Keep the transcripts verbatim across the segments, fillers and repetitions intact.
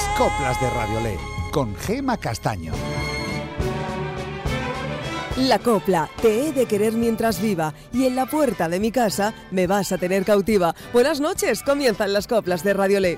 Las coplas de Radiolé, con Gema Castaño. La copla, te he de querer mientras viva, y en la puerta de mi casa me vas a tener cautiva. Buenas noches, comienzan las coplas de Radiolé.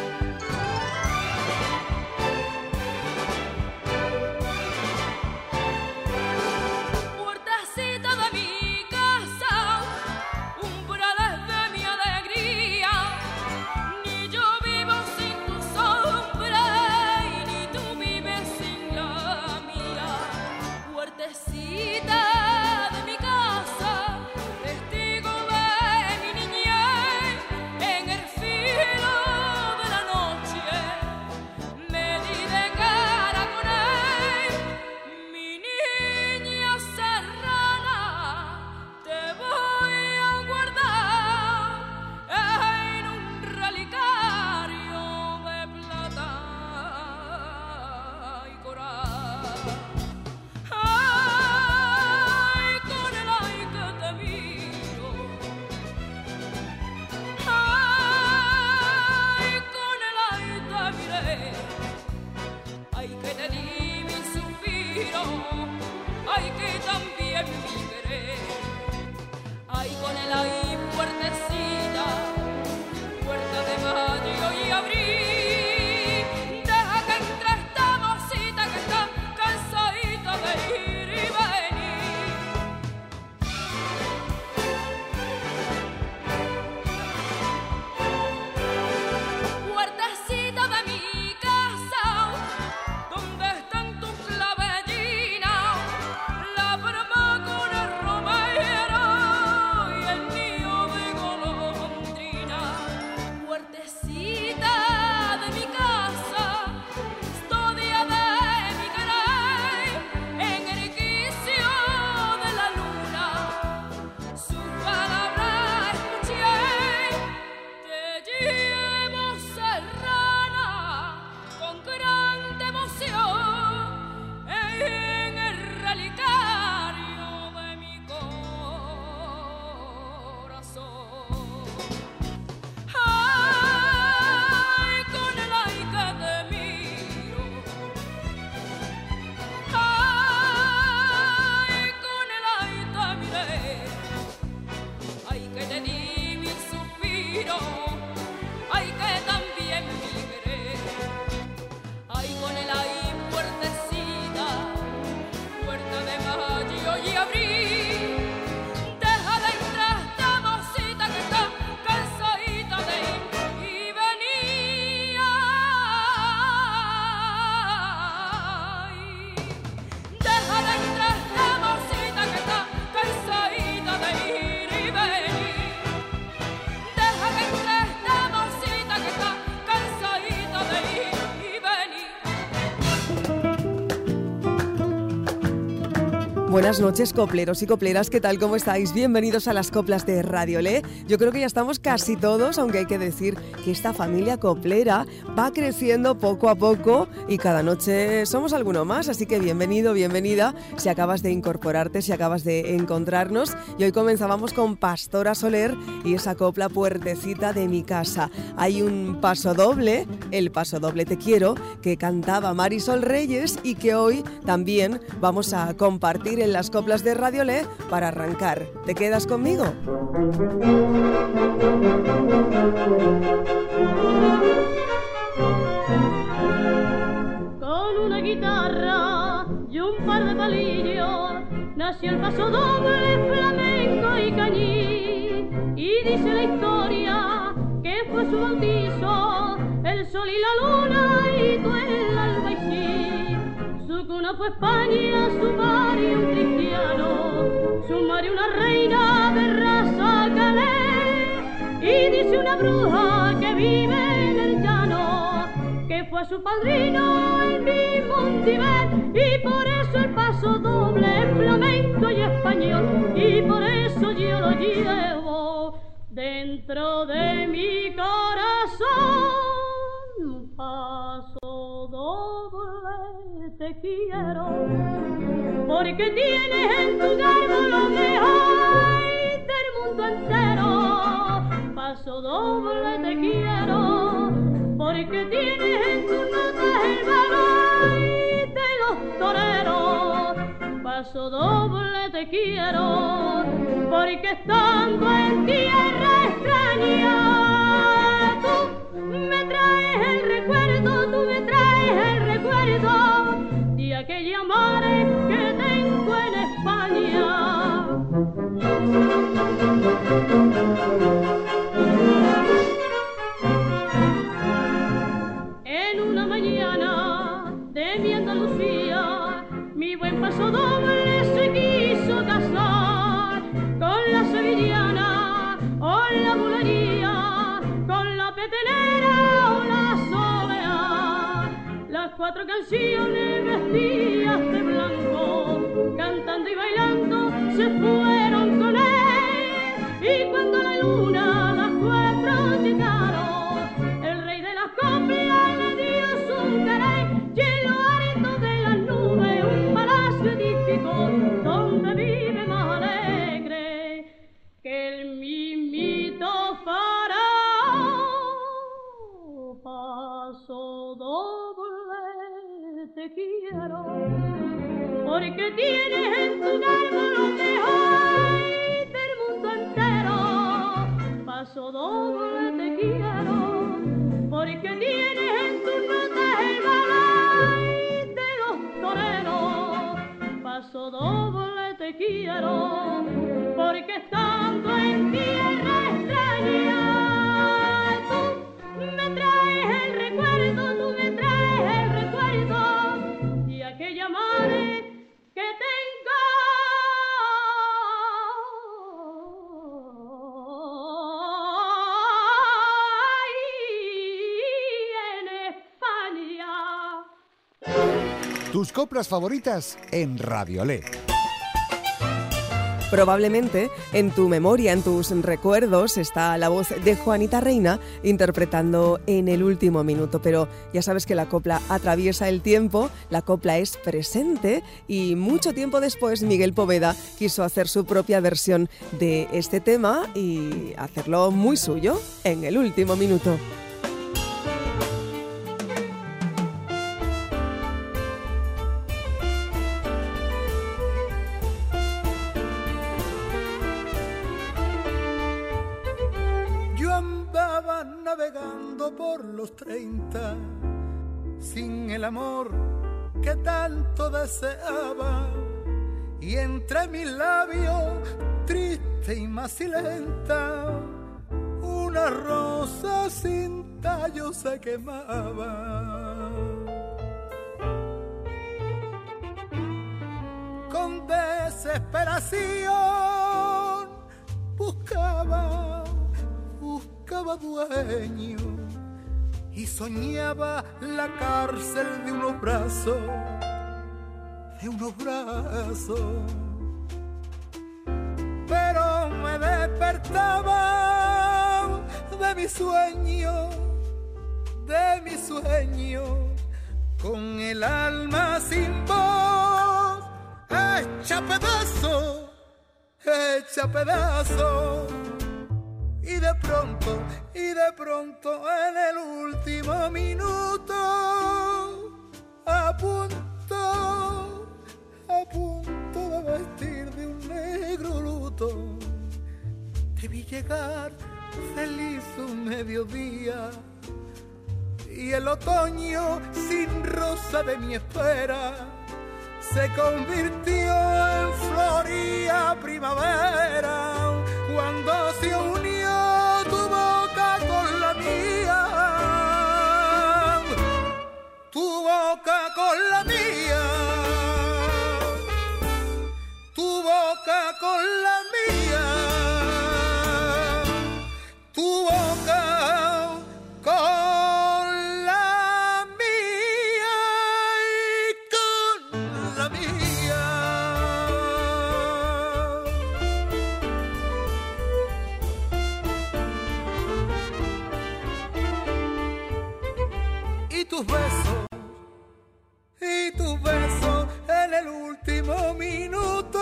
Buenas noches, copleros y copleras, ¿qué tal? ¿Cómo estáis? Bienvenidos a las coplas de Radiolé. Yo creo que ya estamos casi todos, aunque hay que decir que esta familia coplera va creciendo poco a poco y cada noche somos alguno más, así que bienvenido, bienvenida, si acabas de incorporarte, si acabas de encontrarnos. Y hoy comenzábamos con Pastora Soler y esa copla Puertecita de mi casa. Hay un paso doble, el paso doble Te quiero, que cantaba Marisol Reyes y que hoy también vamos a compartir en las coplas de Radiolé para arrancar. ¿Te quedas conmigo? Con una guitarra y un par de palillos nació el paso doble, flamenco y cañí, y dice la historia que fue su bautizo el sol y la luna y tú el albaicín. Su cuna fue España, su padre un cristiano, su madre una reina de raza calé, y dice una bruja que vive en el llano que fue su padrino el mismo Tibet, y por eso el paso doble flamenco y español, y por eso yo lo llevo dentro de mi corazón. Paso doble te quiero, porque tienes en tu garbo lo mejor del mundo entero. Paso doble te quiero, porque tienes en tu el balay de los toreros. Paso doble te quiero, porque estando en tierra extraña, tú me traes el recuerdo, tú me traes el recuerdo de aquella madre que tengo en España. En una mañana de mi Andalucía, mi buen paso doble se quiso casar con la sevillana o la bulería, con la petenera o la solea. Las cuatro canciones vestidas de blanco, cantando y bailando se fueron con él. Y cuando la luna las cuatro llegaron, el rey de las coplas le dio su querer. Y en lo alto de las nubes un palacio edificó, donde vive más alegre que el mismito faraón. Paso doble te quiero, porque tienes en tu árbol lo mejor del mundo entero. Paso doble te quiero, porque tienes en tus notas el balay de los toreros. Paso doble te quiero, porque estando en tierra extraña, tú me traes el recuerdo, tú me traes el recuerdo de aquella madre que tengo en España. Tus coplas favoritas en Radiolé. Probablemente en tu memoria, en tus recuerdos, está la voz de Juanita Reina interpretando En el último minuto. Pero ya sabes que la copla atraviesa el tiempo, la copla es presente y mucho tiempo después Miguel Poveda quiso hacer su propia versión de este tema y hacerlo muy suyo en el último minuto. Navegando por los treinta, sin el amor que tanto deseaba, y entre mis labios, triste y macilenta, una rosa sin tallo se quemaba. Con desesperación buscaba buscaba dueño y soñaba la cárcel de unos brazos, de unos brazos. Pero me despertaba de mi sueño, de mi sueño, con el alma sin voz, hecha pedazo, hecha pedazo. Y de pronto, y de pronto en el último minuto, a punto, a punto de vestir de un negro luto, te vi llegar feliz un mediodía, y el otoño sin rosa de mi espera se convirtió en floría primavera, cuando se unió tu boca con la mía, tu boca con la mía, tu boca con la mía, tu boca con la mía y con la mía. Y tus besos, y tus besos en el último minuto,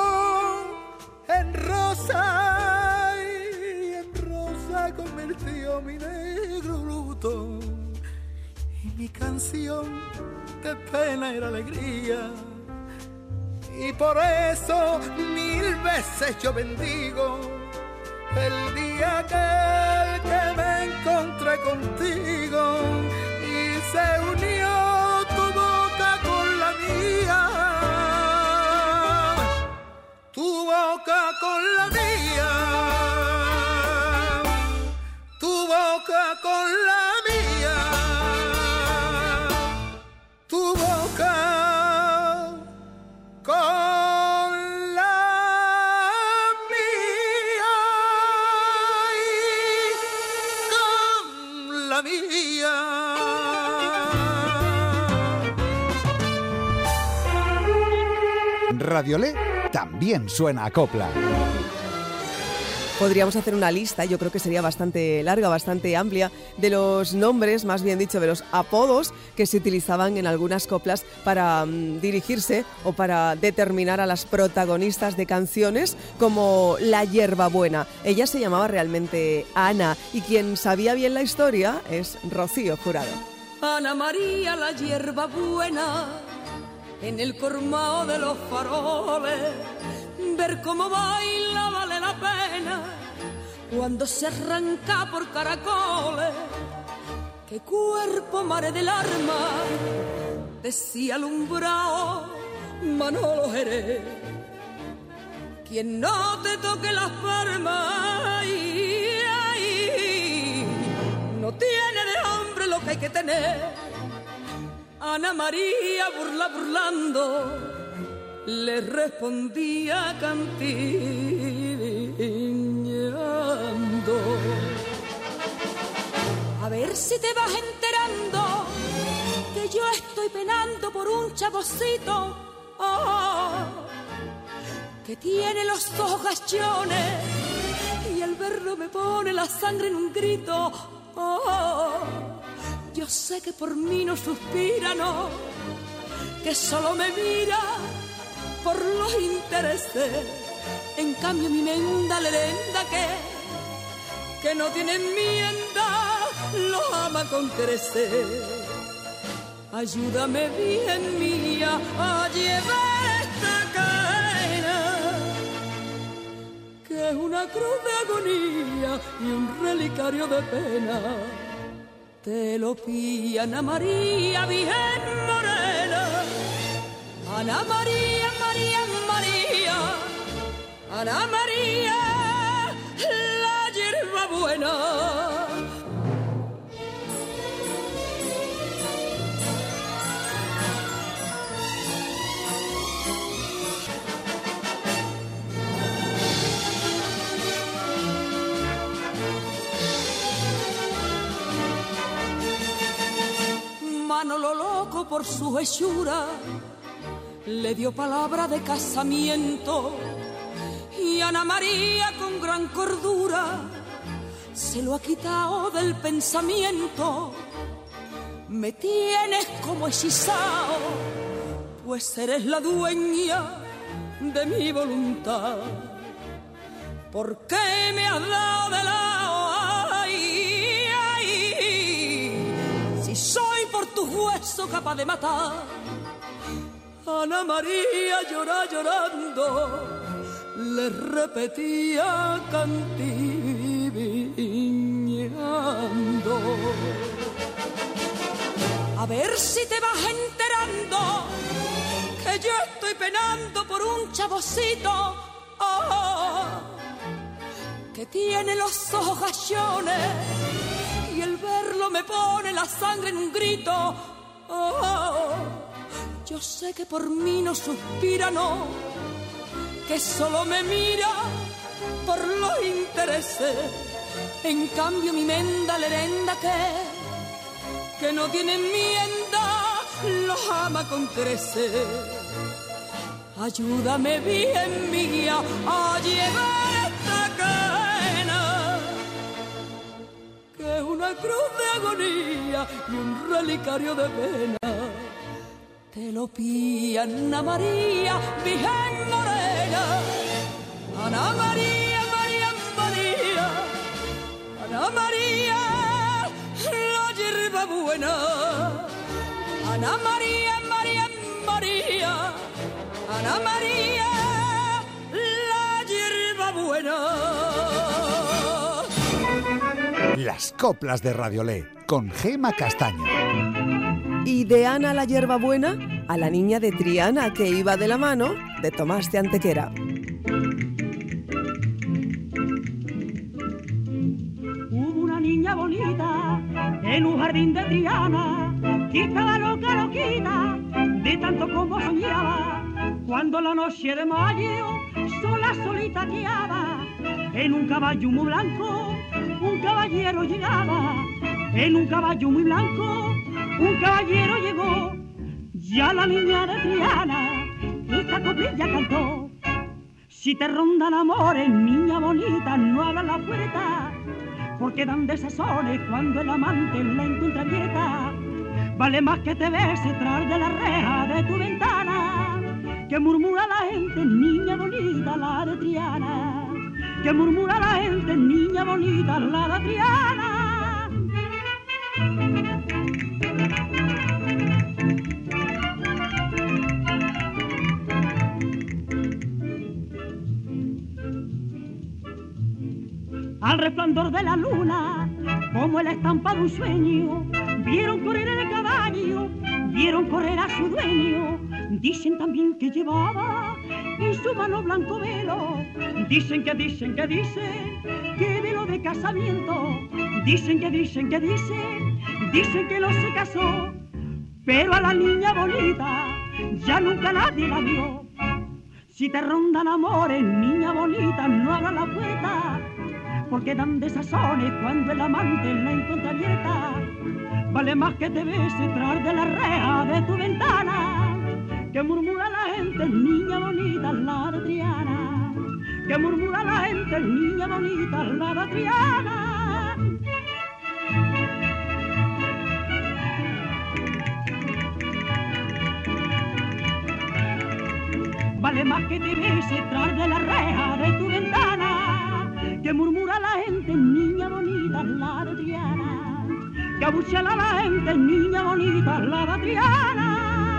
en rosa, y en rosa convirtió mi negro luto. Y mi canción de pena era alegría. Y por eso mil veces yo bendigo el día que, que me encontré contigo y se unió tu boca con la mía, tu boca con la mía, tu boca con la mía, tu boca con la mía y con la mía. Radiolé también suena a copla. Podríamos hacer una lista, yo creo que sería bastante larga, bastante amplia, de los nombres, más bien dicho, de los apodos que se utilizaban en algunas coplas para um, dirigirse o para determinar a las protagonistas de canciones, como la Hierbabuena. Ella se llamaba realmente Ana y quien sabía bien la historia es Rocío Jurado. Ana María la Hierbabuena, en el colmado de los faroles, ver cómo baila vale la pena cuando se arranca por caracoles. Qué cuerpo mare del arma, decía alumbrado Manolo Jerez. Quien no te toque las palmas, ay, ay, no tiene de hombre lo que hay que tener. Ana María burla burlando le respondía cantineando. A ver si te vas enterando que yo estoy penando por un chavocito, oh, que tiene los ojos gachones y al verlo me pone la sangre en un grito, oh, yo sé que por mí no suspira, no, que solo me mira por los intereses. En cambio mi menda lerenda que, que no tiene enmienda, lo ama con crecer. Ayúdame bien mía a llevar esta cadena, que es una cruz de agonía y un relicario de pena. Te lo pide Ana María, Virgen Morena. Ana María, María, María, Ana María, la Hierbabuena. Manolo loco por su hechura le dio palabra de casamiento y Ana María con gran cordura se lo ha quitado del pensamiento. Me tienes como hechizado, pues eres la dueña de mi voluntad. ¿Por qué me has dado de lado? Ay, ay, si soy por tus huesos capaz de matar. Ana María llora llorando, le repetía cantineando. A ver si te vas enterando que yo estoy penando por un chavocito, oh, que tiene los ojos gachones y el verlo me pone la sangre en un grito, oh, yo sé que por mí no suspira, no, que solo me mira por los intereses. En cambio mi menda lerenda que, que no tiene enmienda, los ama con crecer. Ayúdame bien mía a llevar esta cadena, que es una cruz de agonía y un relicario de pena. Te lo pide Ana María, Virgen Morena. Ana María, María, María, Ana María, la Hierbabuena. Ana María, María, María, Ana María, la hierba buena. Las coplas de Radiolé, con Gema Castaño. Y de Ana la hierbabuena a la niña de Triana, que iba de la mano de Tomás de Antequera. Hubo una niña bonita en un jardín de Triana, que estaba loca, loquita, de tanto como soñaba. Cuando la noche de mayo sola, solita quedaba, en un caballo muy blanco, un caballero llegaba. En un caballo muy blanco, un caballero llegó. Ya la niña de Triana esta coplilla cantó. Si te rondan amores, niña bonita, no abras la puerta, porque dan desazones cuando el amante la encuentra abierta. Vale más que te bese tras de la reja de tu ventana, que murmura la gente, niña bonita, la de Triana. Que murmura la gente, niña bonita, la de Triana. Al resplandor de la luna, como el estampa de un sueño, vieron correr el caballo, vieron correr a su dueño. Dicen también que llevaba en su mano blanco velo. Dicen que dicen que dicen que velo de casamiento. Dicen que dicen que dicen, dicen que no se casó. Pero a la niña bonita ya nunca nadie la vio. Si te rondan amores, niña bonita, no abras la puerta, porque dan desazones cuando el amante la encuentra abierta. Vale más que te bese tras de la reja de tu ventana, que murmura la gente, niña bonita, la de Triana. Que murmura la gente, niña bonita, la de Triana. Vale más que te bese tras de la reja de tu ventana, que murmura la gente, niña bonita, la de Triana. Que abuchela la gente, niña bonita, la de Triana.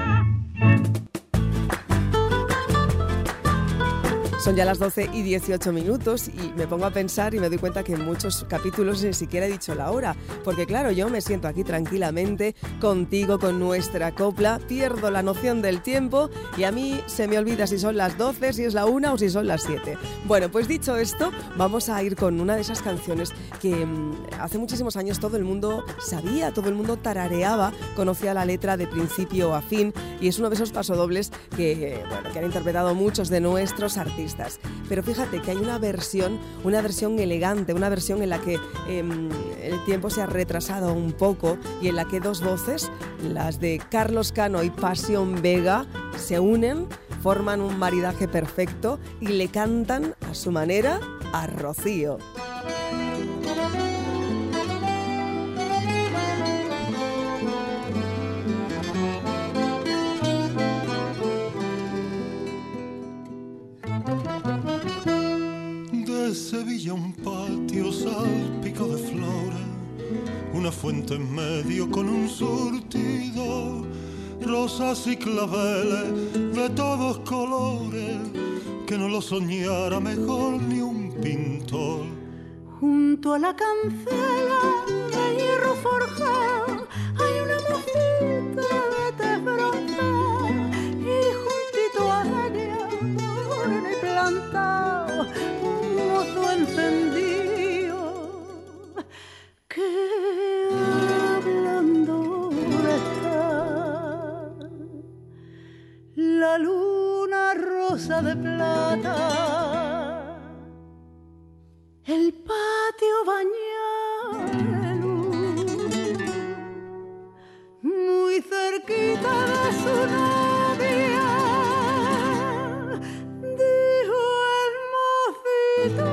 Son ya las doce y dieciocho minutos y me pongo a pensar y me doy cuenta que en muchos capítulos ni siquiera he dicho la hora, porque claro, yo me siento aquí tranquilamente contigo, con nuestra copla, pierdo la noción del tiempo y a mí se me olvida si son las doce, si es la una o si son las siete. Bueno, pues dicho esto, vamos a ir con una de esas canciones que mmm, hace muchísimos años todo el mundo sabía, todo el mundo tarareaba, conocía la letra de principio a fin y es uno de esos pasodobles que, bueno, que han interpretado muchos de nuestros artistas. Pero fíjate que hay una versión, una versión elegante, una versión en la que eh, el tiempo se ha retrasado un poco y en la que dos voces, las de Carlos Cano y Pasión Vega, se unen, forman un maridaje perfecto y le cantan a su manera a Rocío. De Sevilla un patio salpico de flores, una fuente en medio con un surtido, rosas y claveles de todos colores, que no lo soñara mejor ni un pintor. Junto a la cancela de hierro forjado hay una mojita de tez bronceada, y juntito a ella moreno y plantado un mozo encendido que hablando está. La luna rosa de plata, el patio bañado de luz, muy cerquita de su novia, dijo el mocito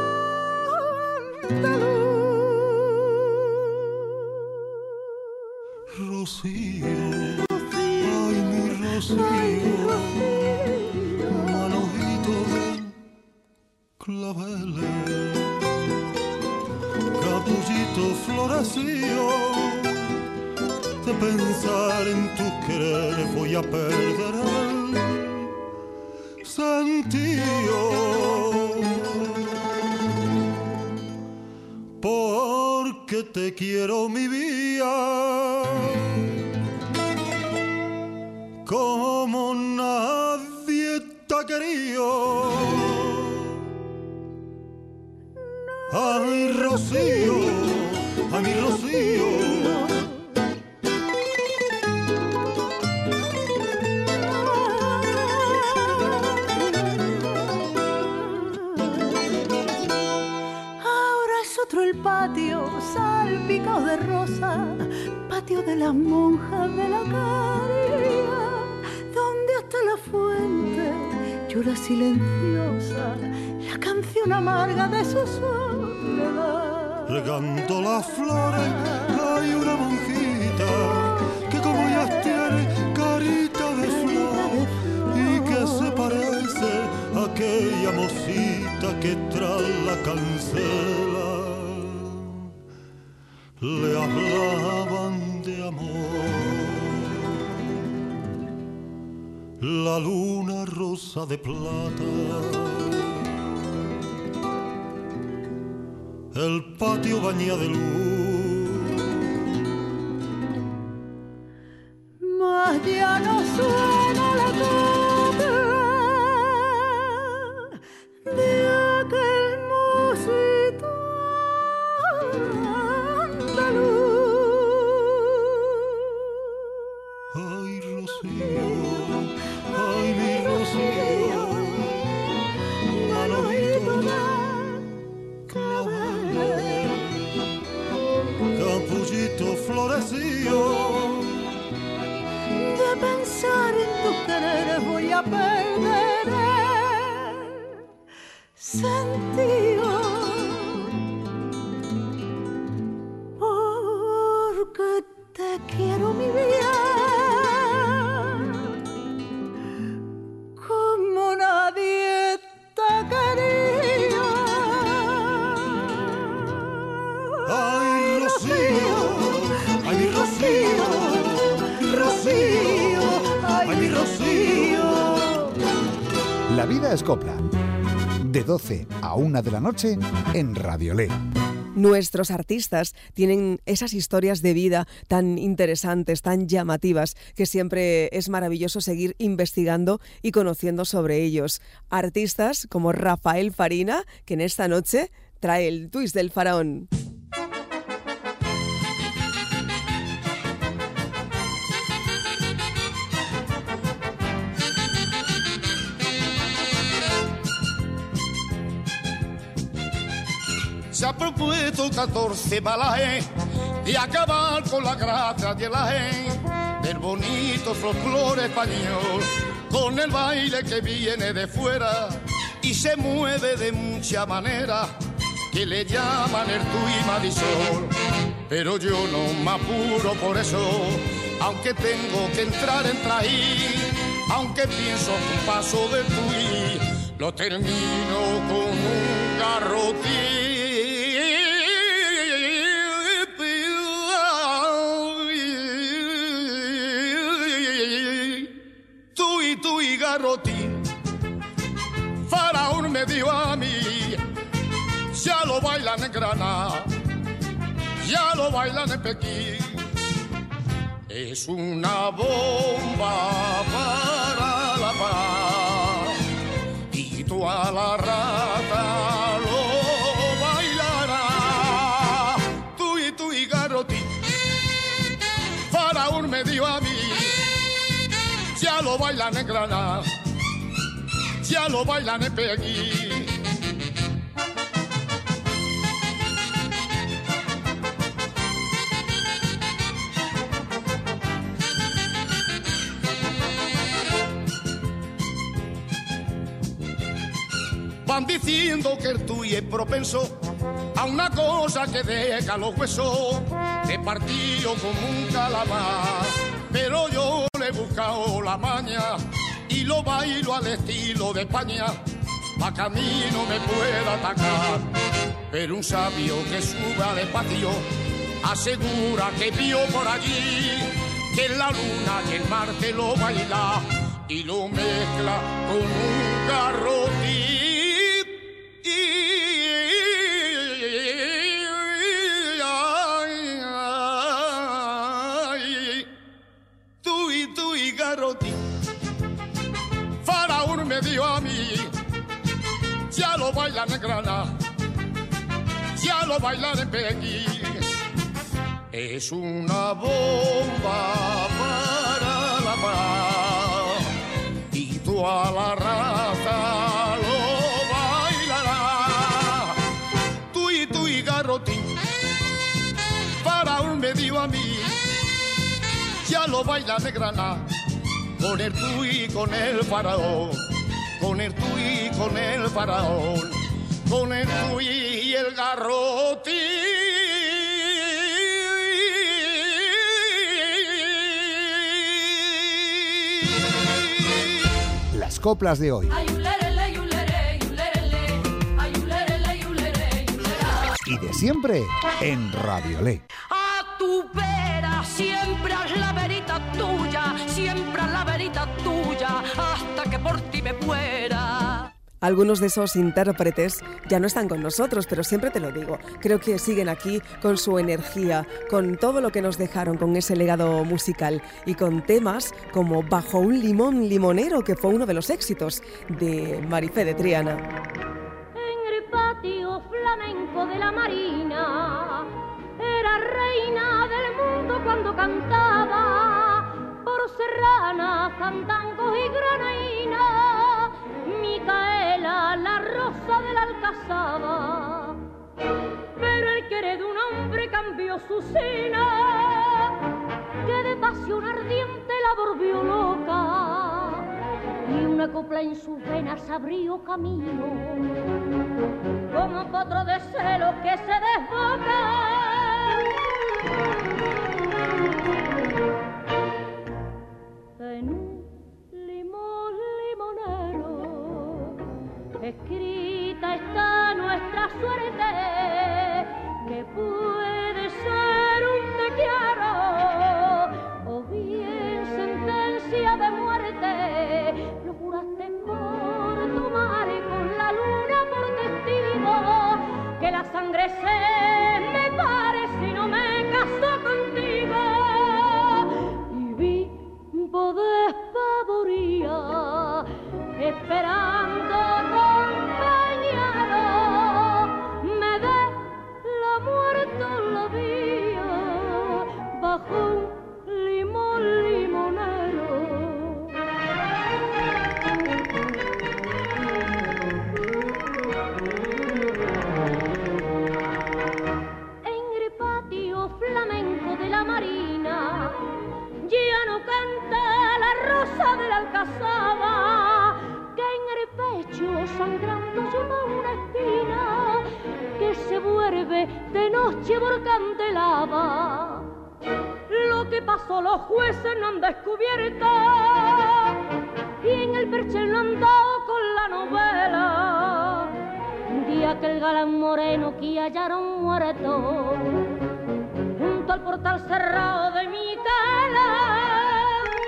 andaluz. Rocío, ay mi Rocío, manojito de claveles, capullito florecío, de pensar en tus quereres voy a perder el sentido. Porque te quiero mi vida como nadie te ha querido. Ay, Rocío, ay, mi Rocío. Ahora es otro el patio, salpicado de rosa, patio de las monjas de la caridad, donde hasta la fuente llora silenciosa la canción amarga de su soledad. Regando las flores hay una monjita que como ellas tiene carita de flor y que se parece a aquella mocita que tras la cancela le hablaban de amor. La luna rosa de plata, el patio bañado de luz, mas ya no suena la copla de aquel mocito andaluz. Ay, Rocío, ay, mi Rocío, manojito de clavel, capullito florecido. De pensar en tus quereres voy a perder el sentido, porque te quiero mi vida como nadie te ha querido. Ay, Rocío, ay, mi Rocío, Rocío, ay, mi Rocío. La vida es copla. De doce a una de la noche en Radiolé. Nuestros artistas tienen esas historias de vida tan interesantes, tan llamativas, que siempre es maravilloso seguir investigando y conociendo sobre ellos. Artistas como Rafael Farina, que en esta noche trae el twist del faraón. Se ha propuesto el catorce balaje de acabar con la gracia de la gente del bonito folclore español, con el baile que viene de fuera y se mueve de mucha manera, que le llaman el tui marisol. Pero yo no me apuro por eso, aunque tengo que entrar en trají, aunque pienso que un paso de tui lo termino con un garrotín. Garrotín, Faraón me dio a mí, ya lo bailan en Granada, ya lo bailan en Pekín, es una bomba para la paz y toda la rata lo bailará. Tú y tú y Garrotín, Faraón me dio a mí, ya lo bailan en Granada, ya lo bailan en Pekín. Van diciendo que el tuyo es propenso a una cosa que deja los huesos de partido como un calamar, pero yo le he buscado la maña y lo bailo al estilo de España, pa' que a mí no me pueda atacar. Pero un sabio que suba despacio asegura que vio por allí que la luna y el mar te lo baila y lo mezcla con un garrotín. Tú y tú y garrotín. Faraón me dio a mí, ya lo bailan en Granada, ya lo bailan en Pekín. Es una bomba para la paz y toda la raza lo bailará. Tú y tú y garrotín, Faraón me dio a mí, ya lo bailan en Granada. Con el tú y con el faraón, con el tú y con el faraón, con el tú y el garrotín. Las coplas de hoy. Y de siempre en Radiolé. A tu vera siempre haz la verita tuya, siempre haz la verita tuya, hasta que por ti me muera. Algunos de esos intérpretes ya no están con nosotros, pero siempre te lo digo, creo que siguen aquí con su energía, con todo lo que nos dejaron, con ese legado musical y con temas como Bajo un limón limonero, que fue uno de los éxitos de Marifé de Triana. En el patio flamenco de la Marina era reina del mundo cuando cantaba por serrana, fandangos y granaína, Micaela, la rosa de la Alcazaba. Pero el querer de un hombre cambió su sina, que de pasión ardiente la volvió loca, y una copla en sus venas abrió camino, como potro de celos que se desboca. En un limón limonero escrita está nuestra suerte, que puede ser un te quiero o bien sentencia de muerte. Lo juraste por tu madre con la luna por testigo, que la sangre se me pare si no me caso contigo. Y vi despavoría, esperando acompañado, me dé la muerte en la vía, bajo un limón limonero. En el patio flamenco de la Marina ya no canta la rosa de la Alcazaba, que en el pecho sangrando lleva una espina, que se vuelve de noche volcán de lava. Lo que pasó los jueces no han descubierto, y en el perchel no han dado con la novela. Un día que el galán moreno que hallaron muerto junto al portal cerrado de mi cala.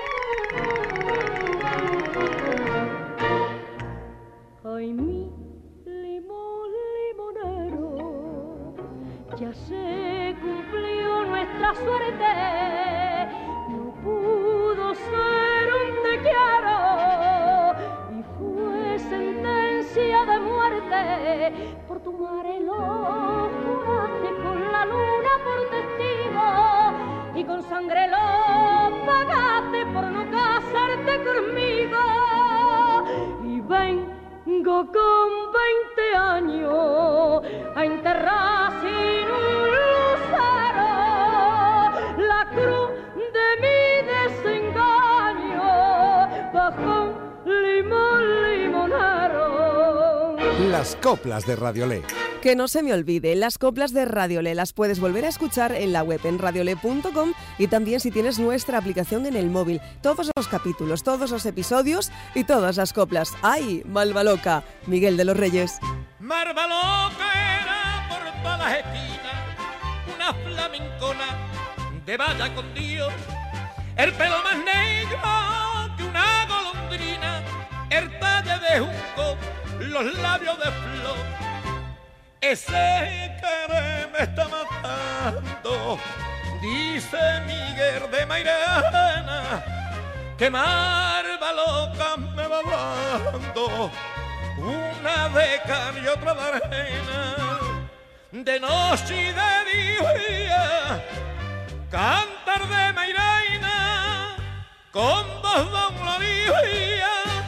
Ay, mi limón limonero, ya se cumplió nuestra suerte, no pudo ser un te quiero y fue sentencia de muerte. Por tu madre lo juraste con la luna por testigo y con sangre lo pagaste por no casarte conmigo. Y vengo con veinte años a enterrar sin un lucero la cruz de mi desengaño bajo un limón limonero. Las coplas de Radiolé. Que no se me olvide, las coplas de Radiolé las puedes volver a escuchar en la web en radiolé punto com y también si tienes nuestra aplicación en el móvil. Todos los capítulos, todos los episodios y todas las coplas. ¡Ay, Malva Loca! Miguel de los Reyes. Malva Loca era por todas las esquinas una flamencona de valla con Dios, el pelo más negro que una golondrina, el talle de junco, los labios de flor. Ese querer me está matando, dice Miguel de Mairena, que marva loca me va dando, una de cal y otra de arena, de noche y de día, cantar de Mairena, con voz dolorida.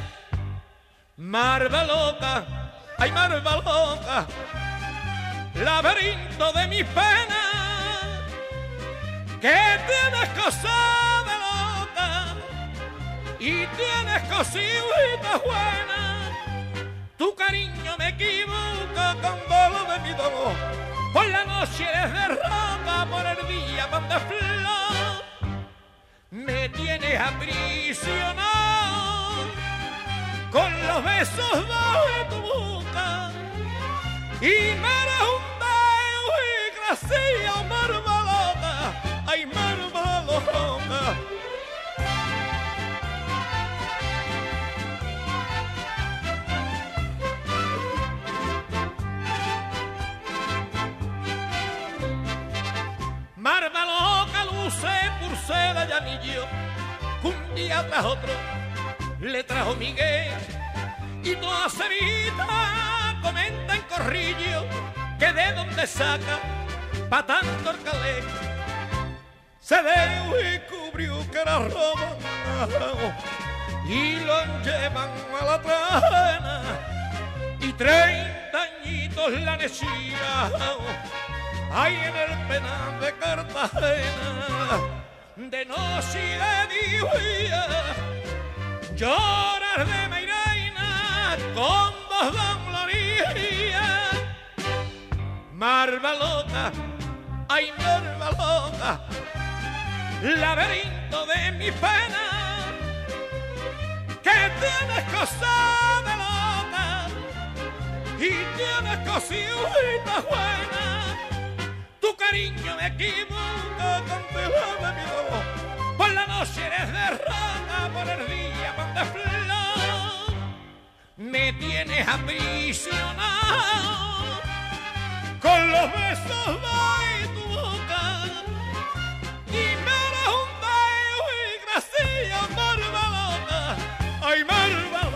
Marva loca, ay marva loca, laberinto de mis penas, que tienes cosas de loca y tienes cositas buenas. Tu cariño me equivoca con dolor de mi dolor, por la noche eres de roca, por el día pan de flor. Me tienes aprisionado con los besos de tu boca y me eres un dedo y gracia, marva loca, ay marva loca. Marva loca luce por seda y anillo, un día tras otro le trajo Miguel, y toda Sevilla comenta en corrillo que de donde saca pa' tanto el calé. Se dejó y cubrió que era robo y lo llevan a la trena, y treinta añitos la nechía hay en el penal de Cartagena. De noche y de día llorar de Mairena con voz dolorida. Marva loca, ay marva loca, laberinto de mi pena, que tienes cosas de loca y tienes cositas buenas. Tu cariño me equivoca con telón de mi dolor, por la noche eres de roca, por el día pan de flor. Me tienes aprisionado con los besos de tu boca y me eres un dedo y gracia, marva loca, ay marva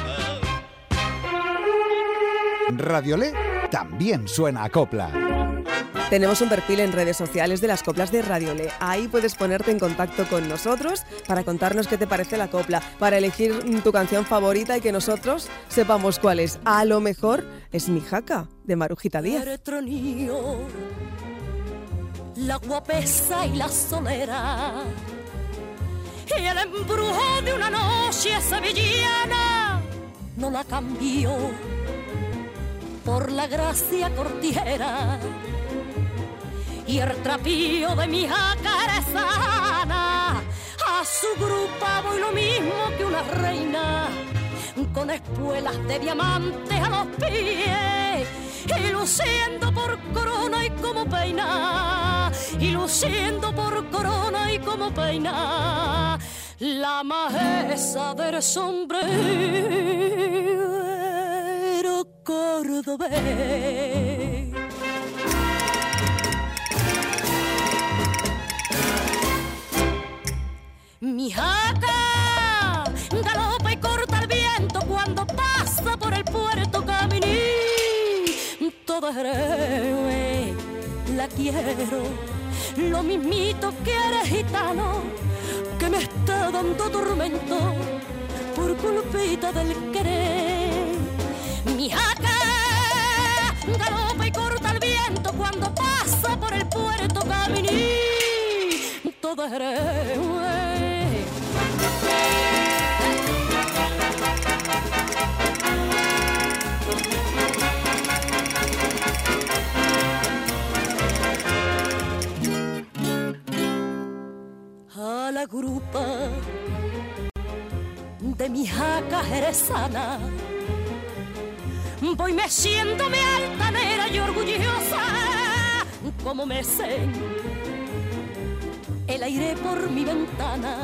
loca. Radiolé también suena a copla. Tenemos un perfil en redes sociales de las coplas de Radiolé. Ahí puedes ponerte en contacto con nosotros para contarnos qué te parece la copla, para elegir tu canción favorita y que nosotros sepamos cuál es. A lo mejor es Mi Jaca, de Marujita Díaz. La guapesa y la solera y el embrujo de una noche sevillana no la cambió por la gracia cortijera y el trapío de mi jacarezana. A su grupa voy lo mismo que una reina, con espuelas de diamantes a los pies, y luciendo por corona y como peina, y luciendo por corona y como peina, la majeza del sombrero cordobés. Mi jaca galopa y corta el viento cuando pasa por el puerto Caminí. Toda Jerez la quiero, lo mismito que eres gitano, que me está dando tormento por culpita del querer. Mi jaca galopa y corta el viento cuando pasa por el puerto Caminí. Toda Jerez. A la grupa de mi jaca jerezana voy meciéndome altanera y orgullosa como me sé el aire por mi ventana,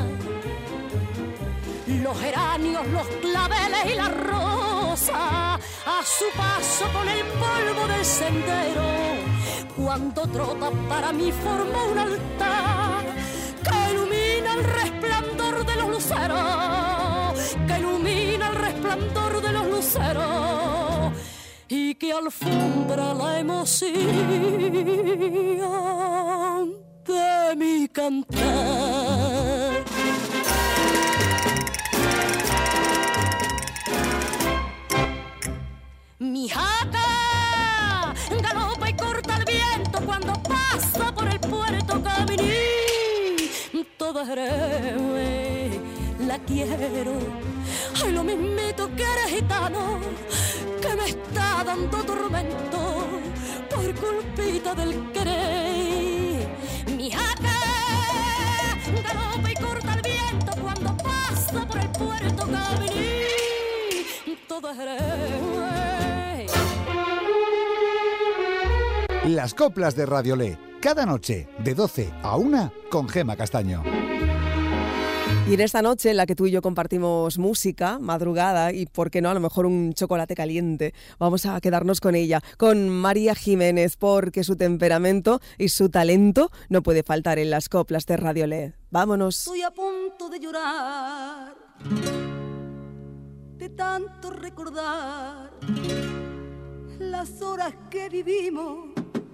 los geranios, los claveles y la rosa, a su paso con el polvo del sendero, cuando trota para mí forma un altar que ilumina el resplandor de los luceros, que ilumina el resplandor de los luceros y que alfombra la emoción de mi cantar. Mi jaca galopa y corta el viento cuando pasa por el puerto Caminí. Toda Jerez la quiero, ay, lo mismito que eres gitano, que me está dando tormento por culpita del querer. Mi jaca galopa y corta el viento cuando pasa por el puerto Caminí. Toda Jerez. Las coplas de Radiolé, cada noche de doce a una con Gema Castaño. Y en esta noche en la que tú y yo compartimos música, madrugada y, por qué no, a lo mejor un chocolate caliente, vamos a quedarnos con ella, con María Jiménez, porque su temperamento y su talento no puede faltar en las coplas de Radiolé. Vámonos. Estoy a punto de llorar, de tanto recordar las horas que vivimos.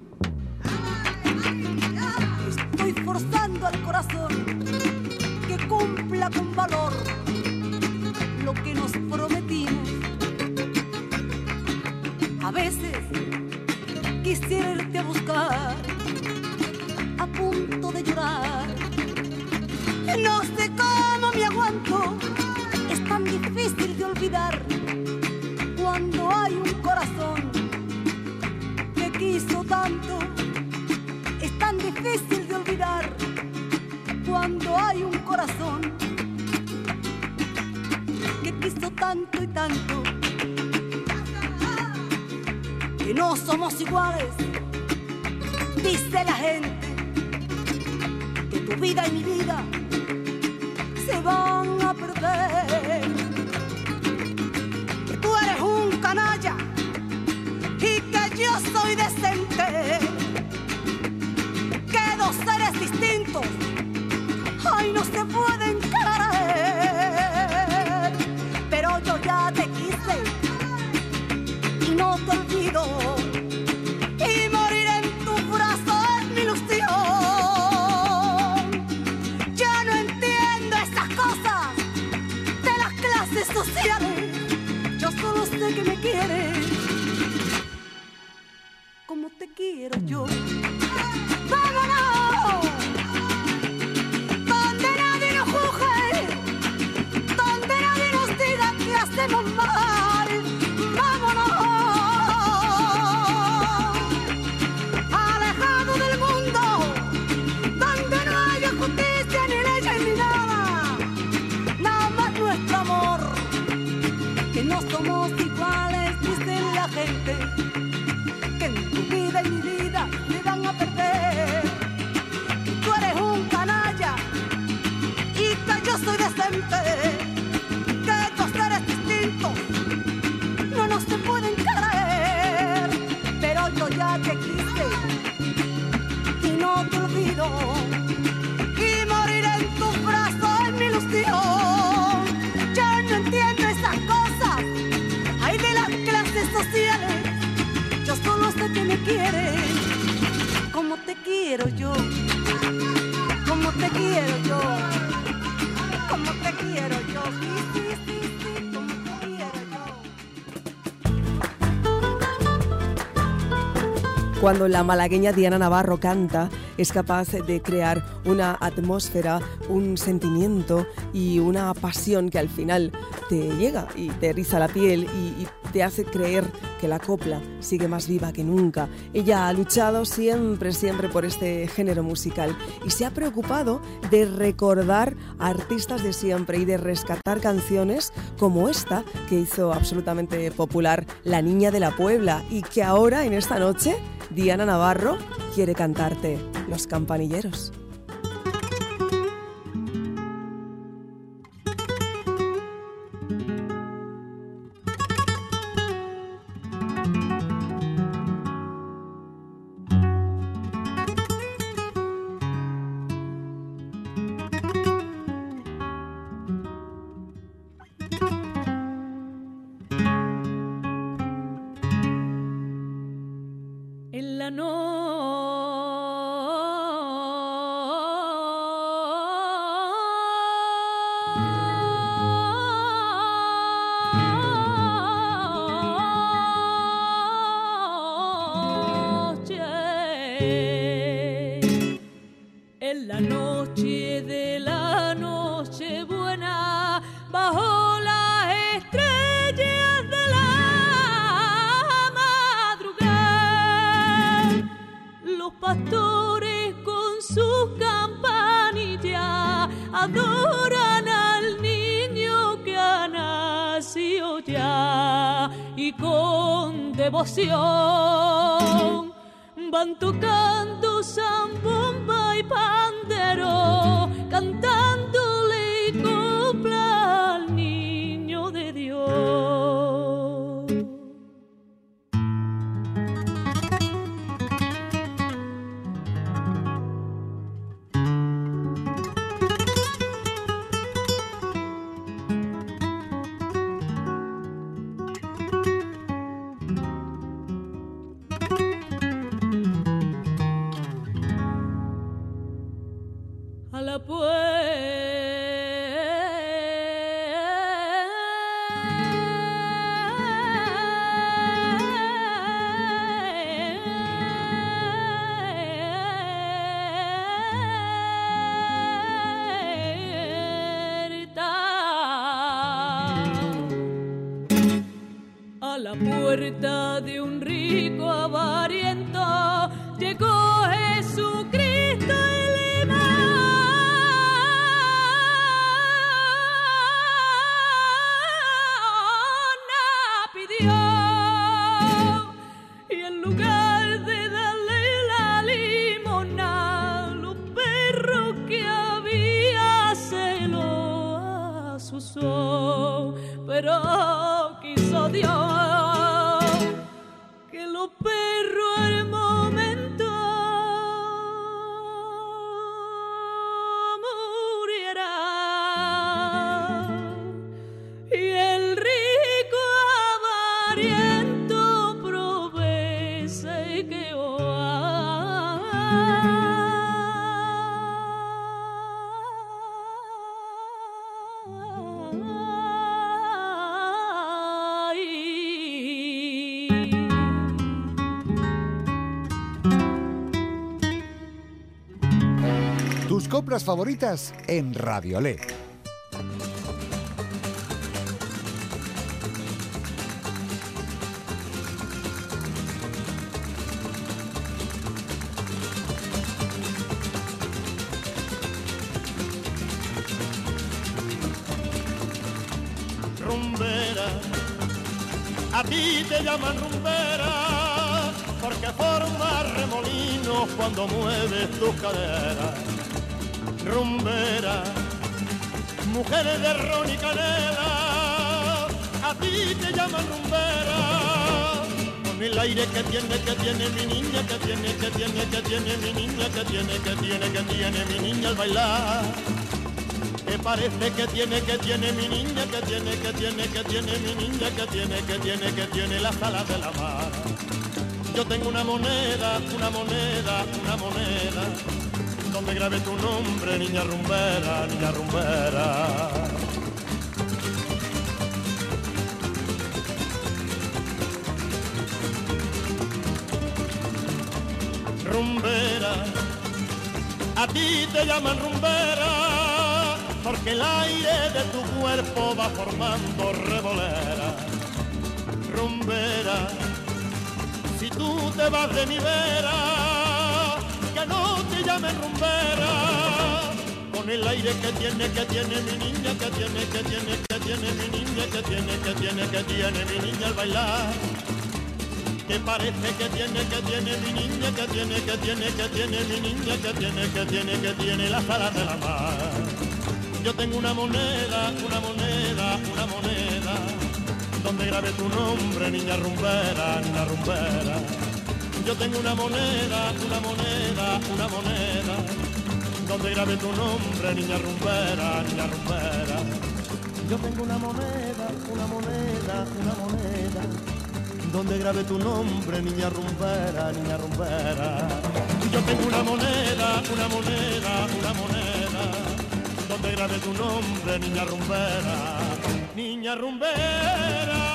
Estoy forzando al corazón que cumpla con valor lo que nos prometimos. A veces quisiera irte a buscar, a punto de llorar. No sé cómo me aguanto, es tan difícil de olvidar cuando hay un corazón que quiso tanto. Es tan difícil de olvidar cuando hay un corazón que quiso tanto y tanto. Que no somos iguales, dice la gente, que tu vida y mi vida se van a perder. Que tú eres un canalla y que yo soy decente. Que dos seres distintos, ay, no se pueden querer. Pero yo ya te quise y no te olvido, y morir en tu brazo es mi ilusión. Ya no entiendo esas cosas de las clases sociales. Yo solo sé que me quieres como te quiero yo. ¡Vámonos! Donde nadie nos juzgue, donde nadie nos diga que hacemos mal. ¡Vámonos! Alejado del mundo, donde no haya justicia ni leyes ni nada. Nada más nuestro amor, que no somos iguales, dice la gente. Que en tu vida y mi vida se van a perder. Tú eres un canalla y que yo soy decente. Que dos seres distintos no nos se pueden creer. Pero yo ya te quise y no te olvido, y morir en tus brazos es mi ilusión. Yo no entiendo esas cosas, hay de las clases sociales. Yo solo sé que me quieres como te quiero yo, como te quiero yo, como te quiero yo, sí, sí, sí, sí, como te quiero yo. Cuando la malagueña Diana Navarro canta, es capaz de crear una atmósfera, un sentimiento y una pasión que al final te llega y te eriza la piel y, y te hace creer que la copla sigue más viva que nunca. Ella ha luchado siempre, siempre por este género musical y se ha preocupado de recordar a artistas de siempre y de rescatar canciones como esta que hizo absolutamente popular La Niña de la Puebla y que ahora, en esta noche, Diana Navarro quiere cantarte Los Campanilleros. bajo las estrellas de la madrugada. Los pastores con sus campanillas adoran al niño que ha nacido ya, y con devoción van tocando zambomba y pandero, cantándole copla al niño de Dios. A la a la puerta de un rico avariento llegó Jesucristo y le pidió, y en lugar de darle la limona, los perros que había se lo asusó, pero quiso Dios que los perros al momento murieran, y el rico avariento probé se quedó. Tus coplas favoritas en Radiolé. Rumbera, a ti te llaman rumbera porque formas remolinos cuando mueves tus caderas. Rumbera, mujeres de ron y canela, a ti te llaman rumbera. Con el aire que tiene, que tiene mi niña, que tiene, que tiene, que tiene mi niña, que tiene, que tiene, que tiene mi niña al bailar. Que parece que tiene, que tiene mi niña, que tiene, que tiene, que tiene mi niña, que tiene, que tiene, que tiene las alas de la mar. Yo tengo una moneda, una moneda, una moneda, donde grabé tu nombre, niña rumbera, niña rumbera. Rumbera, a ti te llaman rumbera porque el aire de tu cuerpo va formando revolera. Rumbera, si tú te vas de mi vera, que no te llamen rumbera. Con el aire que tiene, que tiene mi niña, que tiene, que tiene, que tiene mi niña, que tiene, que tiene, que tiene mi niña al bailar. Que parece que tiene, que tiene mi niña, que tiene, que tiene, que tiene mi niña, que tiene, que tiene, que tiene las alas de la mar. Yo tengo una moneda, una moneda, una moneda, donde grabé tu nombre, niña rumbera, niña rumbera. Yo tengo una moneda, una moneda, una moneda, donde grabé tu nombre, niña rumbera, niña rumbera. Yo tengo una moneda, una moneda, una moneda, donde grabé tu nombre, niña rumbera, niña rumbera. Yo tengo una moneda, una moneda, una moneda, donde grabé tu nombre, niña rumbera, niña rumbera.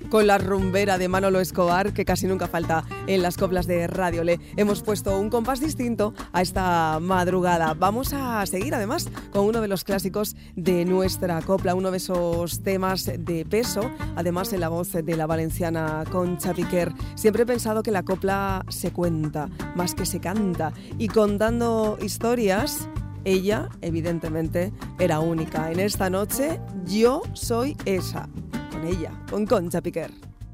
con la rumbera de Manolo Escobar, que casi nunca falta en las coplas de Radio Le. Hemos puesto un compás distinto a esta madrugada. Vamos a seguir además con uno de los clásicos de nuestra copla, uno de esos temas de peso, además en la voz de la valenciana Concha Piquer. Siempre he pensado que la copla se cuenta más que se canta, y contando historias, ella evidentemente era única. En esta noche yo soy esa, con ella, con Concha Piquer.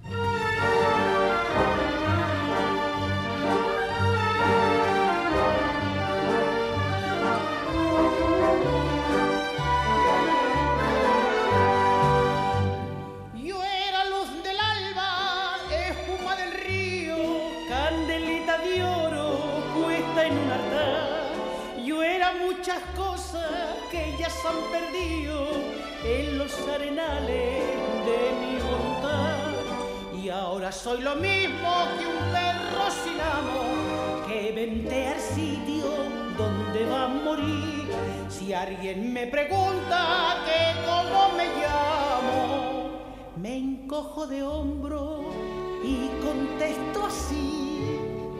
Muchas cosas que ellas han perdido en los arenales de mi voluntad, y ahora soy lo mismo que un perro sin amo que ventea al sitio donde va a morir. Si alguien me pregunta que cómo me llamo, me encojo de hombro y contesto así: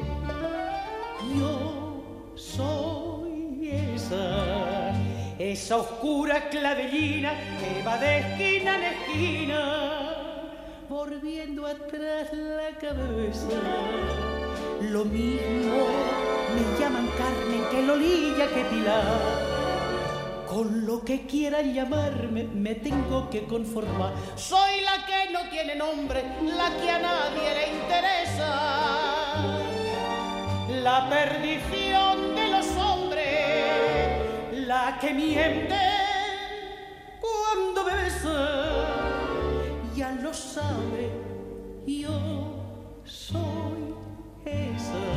yo soy esa, esa oscura clavellina que va de esquina en esquina, volviendo atrás la cabeza. Lo mismo me llaman Carmen que Lolilla que Pilar. Con lo que quieran llamarme me tengo que conformar. Soy la que no tiene nombre, la que a nadie le interesa, la perdición de los hombres, la que miente cuando me besa. Ya lo sabe, yo soy esa.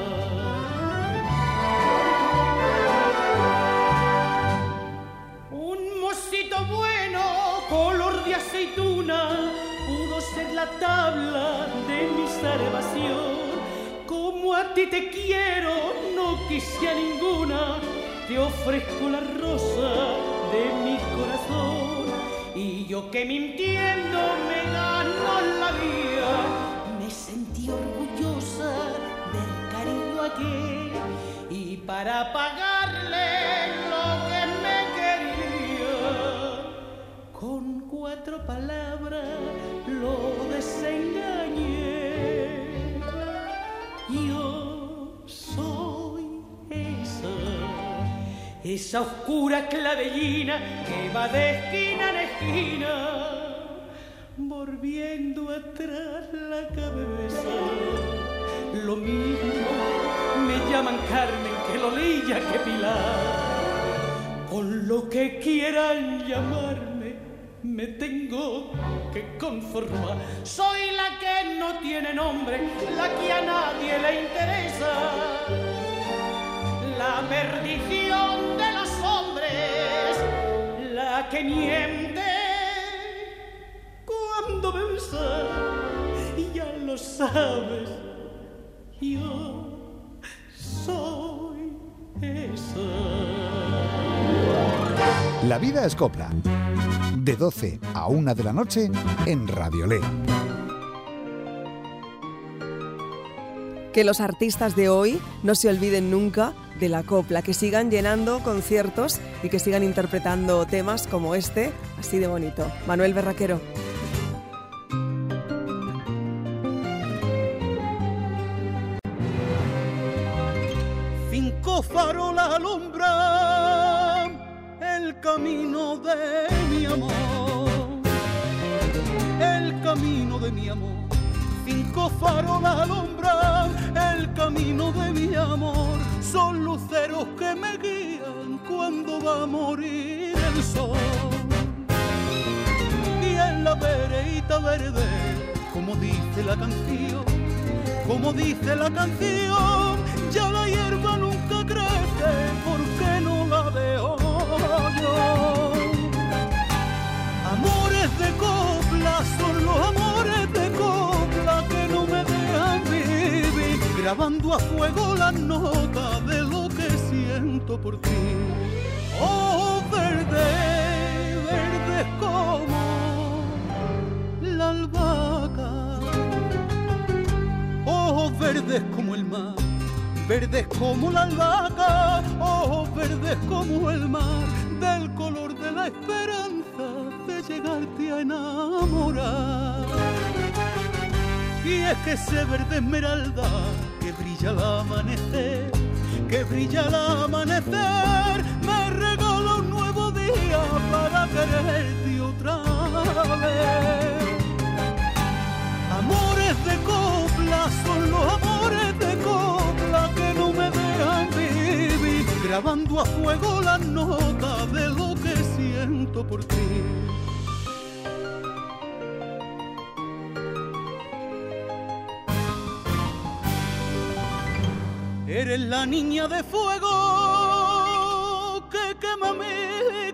Un mocito bueno, color de aceituna, pudo ser la tabla de mi salvación. Como a ti te quiero, no quise a ninguna, te ofrezco la rosa de mi corazón. Y yo que mintiendo me gano la vida, me sentí orgullosa del cariño aquel, y para pagarle lo que me quería, con cuatro palabras lo desengañé. Yo soy esa, esa oscura clavellina que va de esquina en esquina, volviendo atrás la cabeza. Lo mismo me llaman Carmen que Lolilla que Pilar. Con lo que quieran llamarme me tengo que conformar. Soy la que no tiene nombre, la que a nadie le interesa, la perdición de los hombres, la que miente cuando besa. Y ya lo sabes, yo soy esa. La vida es copla. De doce a una de la noche en Radio Le. Que los artistas de hoy no se olviden nunca de la copla, que sigan llenando conciertos y que sigan interpretando temas como este, así de bonito. Manuel Berraquero. Cinco farolas alumbran el camino de mi amor, el camino de mi amor. Cinco farolas alumbran el camino de mi amor, son luceros que me guían cuando va a morir el sol. Y en la veredita verde, como dice la canción, como dice la canción, ya la hierba nunca crece porque no la veo yo. Amores de copla son los amores de copla que no me dejan vivir, grabando a fuego las notas de lo que siento por ti. Oh, verde, verde como la albahaca verdes como el mar, verdes como la albahaca, ojos verdes como el mar, del color de la esperanza de llegarte a enamorar. Y es que ese verde esmeralda que brilla al amanecer, que brilla al amanecer, me regala un nuevo día para quererte otra vez. Amores de copla son los amores de copla que no me dejan vivir, grabando a fuego las notas de lo que siento por ti. Eres la niña de fuego que quema mi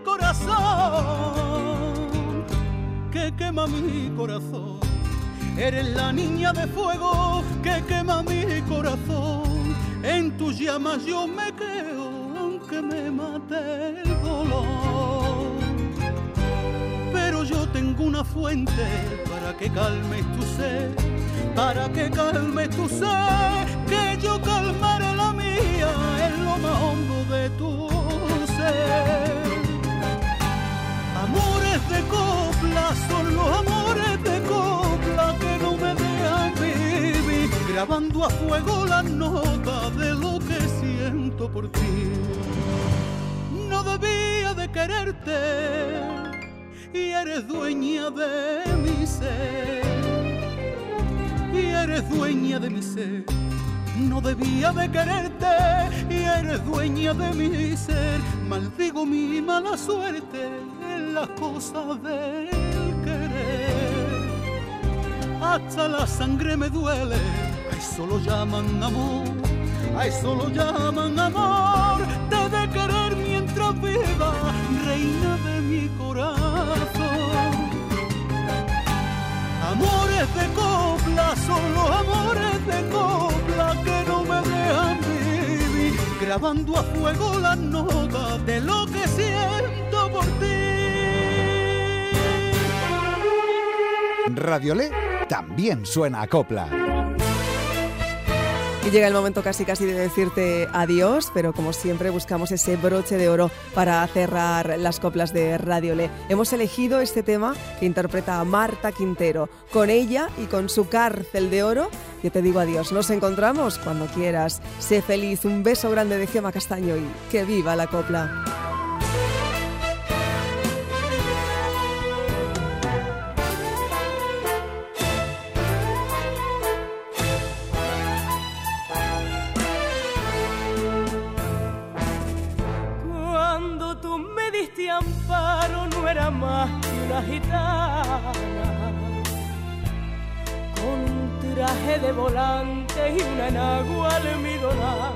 corazón, que quema mi corazón. Eres la niña de fuego que quema mi corazón. En tus llamas yo me quedo, aunque me mate el dolor. Pero yo tengo una fuente para que calmes tu sed, para que calmes tu sed, que yo calmaré la mía en lo más hondo de tu ser. Amores de copla son los amores de copla que no me dejan vivir, grabando a fuego las notas de lo que siento por ti. No debía de quererte y eres dueña de mi ser, y eres dueña de mi ser. No debía de quererte y eres dueña de mi ser. Maldigo mi mala suerte en las cosas del querer. Hasta la sangre me duele, a eso lo llaman amor, a eso lo llaman amor. Te de querer mientras viva, reina de mi corazón. Amores de copla son los amores de copla que no me dejan vivir, grabando a fuego las notas de lo que siento por ti. Radiolé también suena a copla. Y llega el momento casi casi de decirte adiós, pero como siempre buscamos ese broche de oro para cerrar las coplas de Radiolé. Hemos elegido este tema que interpreta a Marta Quintero. Con ella y con su Cárcel de Oro, yo te digo adiós. Nos encontramos cuando quieras. Sé feliz. Un beso grande de Gemma Castaño y que viva la copla. Amparo no era más que una gitana con un traje de volante y una enagua almidonada,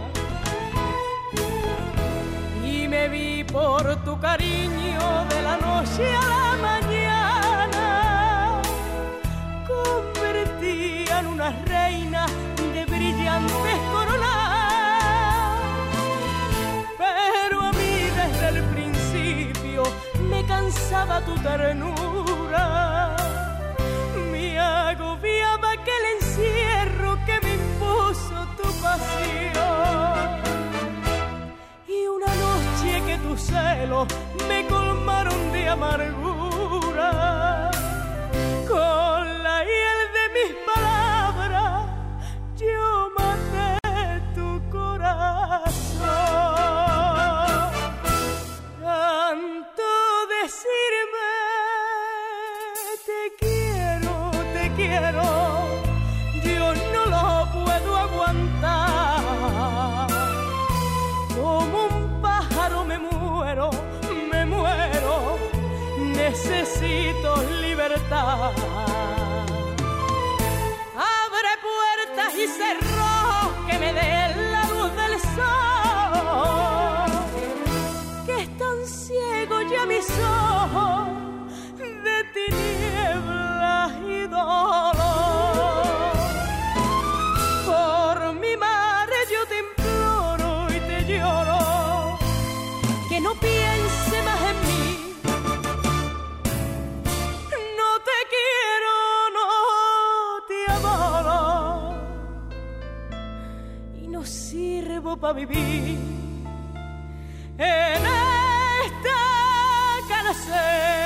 y me vi por tu cariño de la noche a la mañana, convertida en una reina de brillantes coronas, pero a mí desde el principio me cansaba tu ternura, me agobiaba aquel encierro que me impuso tu pasión, y una noche que tus celos me colmaron de amargura, con la hiel de mis palabras yo maté tu corazón. Decirme te quiero, te quiero, yo no lo puedo aguantar. Como un pájaro me muero, me muero, necesito libertad. Abre puertas y cerrojos que me den la luz del sol, que están ciegos ya mis ojos de tinieblas y dolor. Por mi madre yo te imploro y te lloro, que no piense más en mí. No te quiero, no te adoro, no sirvo para vivir en esta cárcel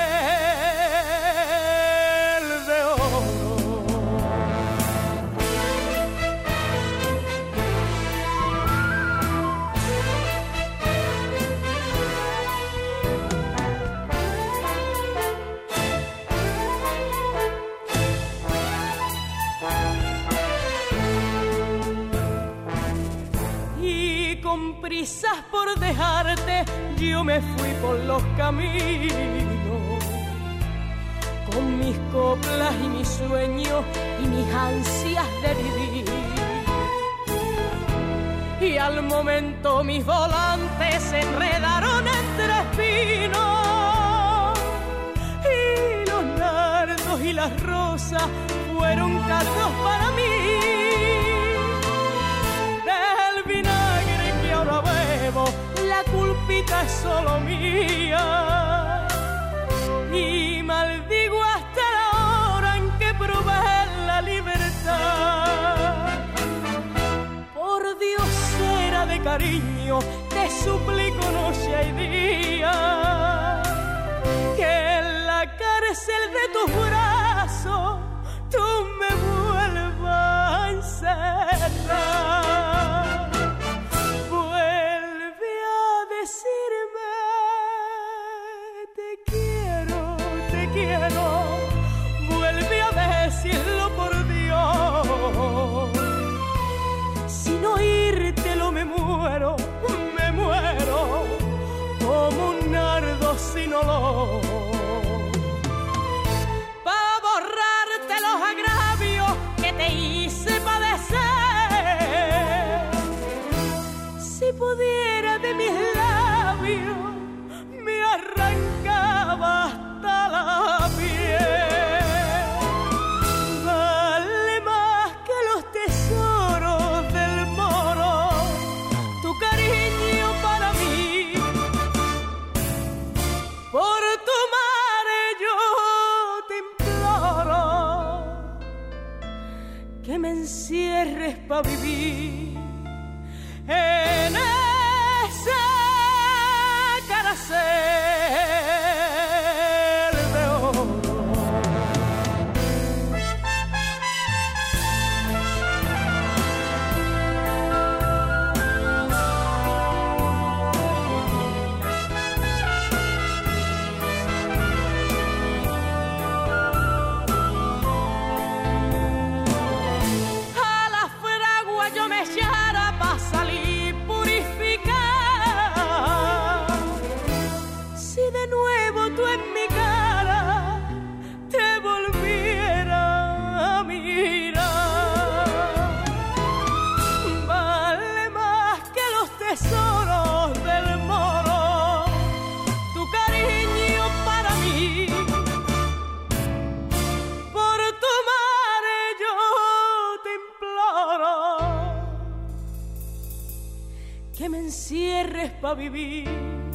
de oro. Con prisas por dejarte, yo me fui por los caminos, con mis coplas y mis sueños y mis ansias de vivir. Y al momento mis volantes se enredaron entre espinos, y los nardos y las rosas fueron cargos para mí. Ahora bebo, la culpita es solo mía, y maldigo hasta la hora en que probé la libertad. Por Dios, era de cariño, te suplico noche y día, que en la cárcel de tus brazos tú me vuelvas a encerrar. Decirme te quiero, te quiero, vuelve a decirlo por Dios. Sin oírtelo me muero, me muero, como un nardo sin olor. Pa' borrarte los agravios que te hice padecer, si pudiera de mis labios me arrancaba hasta la piel. Vale más que los tesoros del moro tu cariño para mí. Por tu madre yo te imploro que me encierres pa' vivir en esa cárcel de oro. A la fragua yo me echara pa' salir purificada. De nuevo tú en mi cara te volviera a mirar. Vale más que los tesoros del moro tu cariño para mí. Por tu madre yo te imploro que me encierres pa' vivir,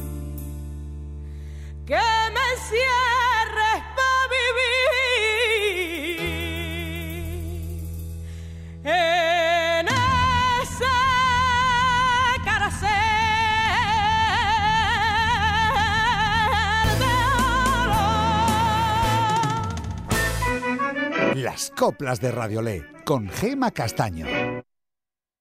que me encierres pa' vivir en esa cárcel de oro. Las coplas de Radiolé con Gema Castaño.